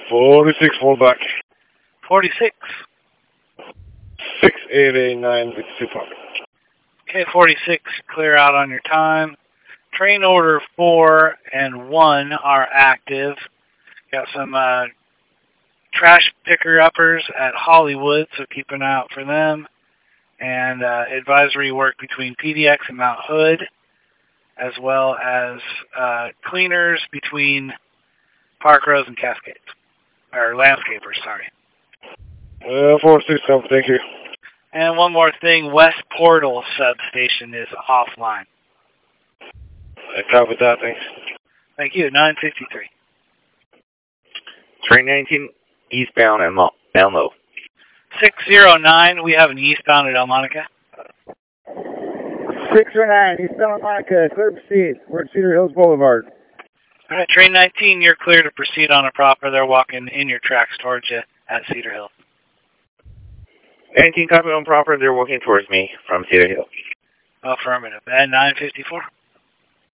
46, fall back. 46. 6889, Park. Okay, 46, clear out on your time. Train order 4 and 1 are active. Got some trash picker-uppers at Hollywood, so keep an eye out for them. And advisory work between PDX and Mount Hood, as well as cleaners between Park Rose and Cascades. Or landscapers, sorry. 46, thank you. And one more thing, West Portal substation is offline. I copy that, thanks. Thank you, 953. Train 19, eastbound and Elmo. 609, we have an eastbound at El Monica. 609, eastbound Monica, clear to proceed. We're at Cedar Hills Boulevard. All right, train 19, you're clear to proceed on a proper. They're walking in your tracks towards you at Cedar Hill. 19, copy on proper. They're walking towards me from Cedar Hill. Affirmative. And 954.